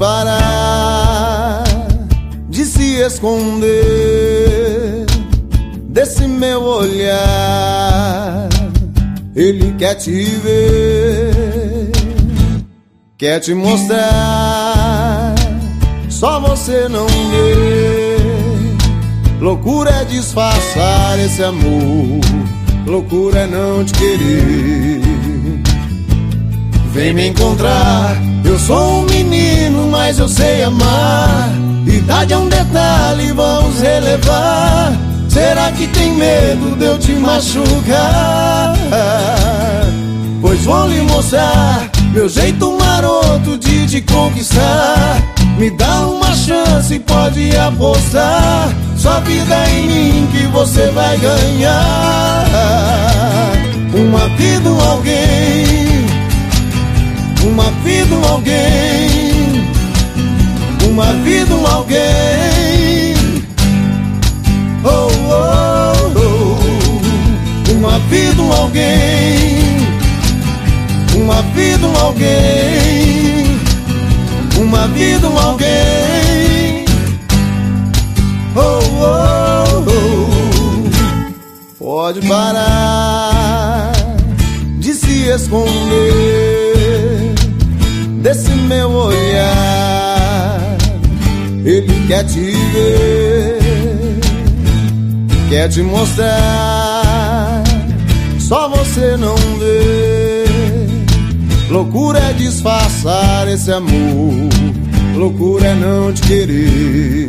parar de se esconder desse meu olhar. Ele quer te ver, quer te mostrar, só você não vê. Loucura é disfarçar esse amor, loucura é não te querer. Vem me encontrar, eu sou um menino, mas eu sei amar. Idade é um detalhe, vamos relevar. Será que tem medo de eu te machucar? Pois vou lhe mostrar meu jeito maroto de te conquistar. Me dá uma chance, pode apostar. Sua vida em mim que você vai ganhar. Uma vida, alguém. Uma vida, alguém. Uma vida, alguém. Oh, oh, oh. Uma vida, alguém. Uma vida, alguém. Uma vida, alguém. Oh, oh, oh. Pode parar de se esconder desse meu olhar. Ele quer te ver, quer te mostrar, só você não vê. Loucura é disfarçar esse amor, loucura é não te querer.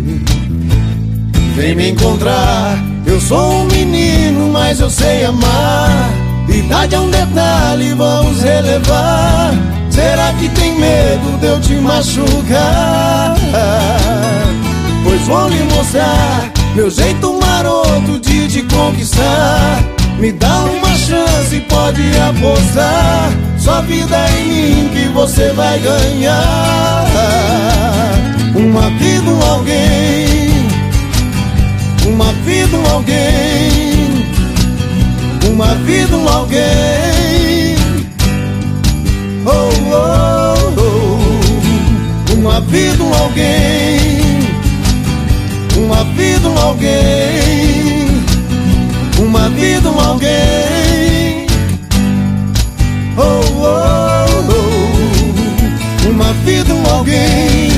Vem me encontrar, eu sou um menino, mas eu sei amar. Idade é um detalhe, vamos relevar. Será que tem medo de eu te machucar? Pois vou lhe mostrar meu jeito maroto de te conquistar. Me dá uma chance, pode apostar. Sua vida em mim que você vai ganhar. Uma vida, alguém. Uma vida, alguém. Uma vida, alguém. Oh, oh, oh. Uma vida, alguém. Uma vida, alguém. Uma vida, alguém. Oh, oh, oh. Uma vida, alguém.